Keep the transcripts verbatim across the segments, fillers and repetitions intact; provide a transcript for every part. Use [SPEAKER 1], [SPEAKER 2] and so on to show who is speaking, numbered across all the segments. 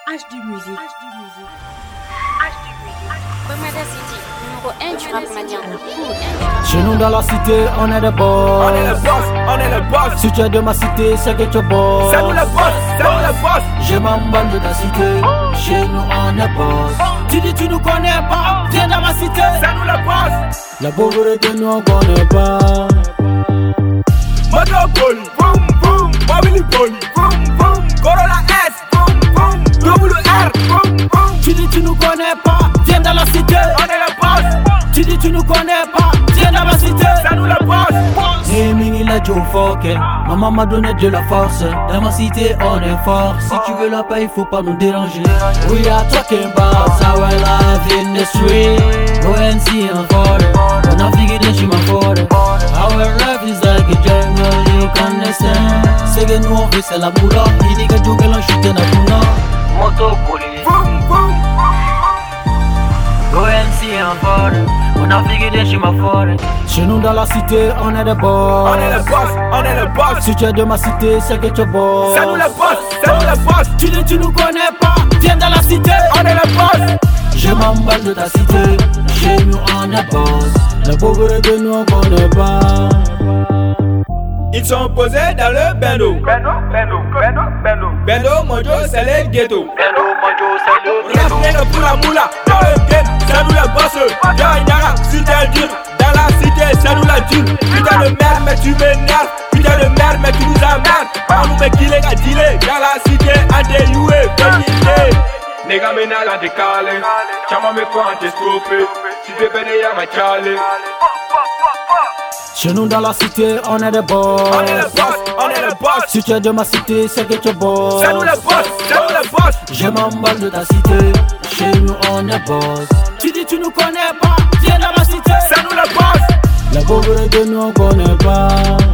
[SPEAKER 1] H D Musique. H D Musique. H D Musique.
[SPEAKER 2] Bomada City, numéro un du rap malien.
[SPEAKER 3] Chez nous dans la cité, on est des boss.
[SPEAKER 4] On est le boss, on est le boss.
[SPEAKER 3] Si tu es de ma cité, c'est que tu es boss.
[SPEAKER 4] C'est nous le boss, c'est nous le boss.
[SPEAKER 3] Je m'emballe de ta cité, chez nous on est boss. Tu dis tu nous connais pas, viens dans ma cité.
[SPEAKER 4] C'est nous le boss.
[SPEAKER 3] La pauvreté nous on connaît pas.
[SPEAKER 4] Monopoly, boum boum, Mobile Poli, boum boum, Corolla S, boum boum, W R, boum boum.
[SPEAKER 3] Tu dis tu nous connais pas, viens dans la cité.
[SPEAKER 4] On est le boss.
[SPEAKER 3] Tu dis tu nous connais pas, viens dans ma cité.
[SPEAKER 4] C'est nous le boss.
[SPEAKER 3] Gaming il a Joe Fokker. Maman m'a donné de la force. Dans ma cité on est fort. Si tu veux la paix il faut pas nous déranger. We are talking about how I live in the street. Go and see my father. When I figured that she my father. Our life is like a jungle, you can understand. C'est que nous on veut c'est la moula. Il dit que Joe que l'on chute dans tout nom. Monopoly.
[SPEAKER 4] Boum boum.
[SPEAKER 3] Go and see my father. When I figured that she my father. Chez nous dans la cité, on est des boss.
[SPEAKER 4] On est le boss, on est le boss.
[SPEAKER 3] Si tu es de ma cité, c'est que tu es boss.
[SPEAKER 4] C'est nous le boss, c'est nous le boss.
[SPEAKER 3] Tu dis tu nous connais pas, viens dans la cité.
[SPEAKER 4] On est le boss.
[SPEAKER 3] Je m'emballe de ta cité, chez nous on est boss. La pauvreté nous on connaît pas.
[SPEAKER 4] Ils sont posés dans le bendo. Bendo, bendo, bendo, bendo. Bendo, Mojo, c'est le ghetto. Bendo, Mojo, c'est le ghetto. Reste pour la moula, dans le game, c'est nous le boss. Y'a Yara, si t'es dur, dans la cité, c'est nous la dure. Putain de merde, mais tu m'énerves. Putain de merde, mais tu nous emmerdes. On nous met qu'il est à dealer. Dans la cité, à délouer, pénité. Nigga, me n'a la décalé. Chama me faut en t'estroper. Tu peux bénir à ma chale.
[SPEAKER 3] Chez nous dans la cité, on est des boss.
[SPEAKER 4] On est le boss, on est le boss.
[SPEAKER 3] Si tu es de ma cité, c'est que tu es boss.
[SPEAKER 4] C'est nous le boss, c'est nous le boss.
[SPEAKER 3] Je m'emballe de ta cité, chez nous on est boss. Tu dis tu nous connais pas, viens dans ma cité.
[SPEAKER 4] C'est nous le boss.
[SPEAKER 3] La pauvreté nous on connaît pas.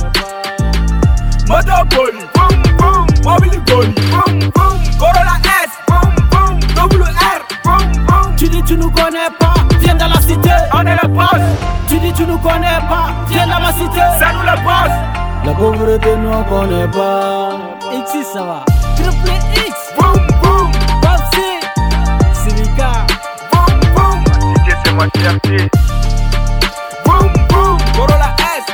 [SPEAKER 4] Monopoly, boum boum, Mobile Poli, boum boum, Corolla S, boum boum, W R, boum boum.
[SPEAKER 3] Tu dis tu nous connais pas, viens dans la cité.
[SPEAKER 4] On est le boss.
[SPEAKER 3] Tu dis tu nous connais pas, viens dans ma cité.
[SPEAKER 4] C'est nous le boss.
[SPEAKER 3] La pauvreté nous on connaît pas. X ça va. Triple X.
[SPEAKER 4] Boum boum,
[SPEAKER 3] Popsi. Silica.
[SPEAKER 4] boum boum. Cité c'est ma fierté. Boum boum, Corolla S.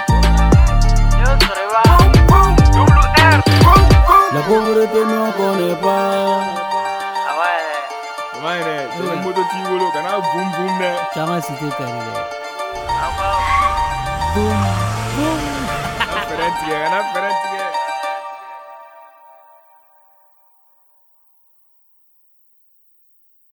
[SPEAKER 4] Boum boum, W R, boum boum.
[SPEAKER 3] La pauvreté nous on connaît pas.
[SPEAKER 4] Ouais, c'est le moto tigolo, kana boum boum ne.
[SPEAKER 3] Chama cité carré.
[SPEAKER 4] Boum boum. Kana ferenti, kana ferenti.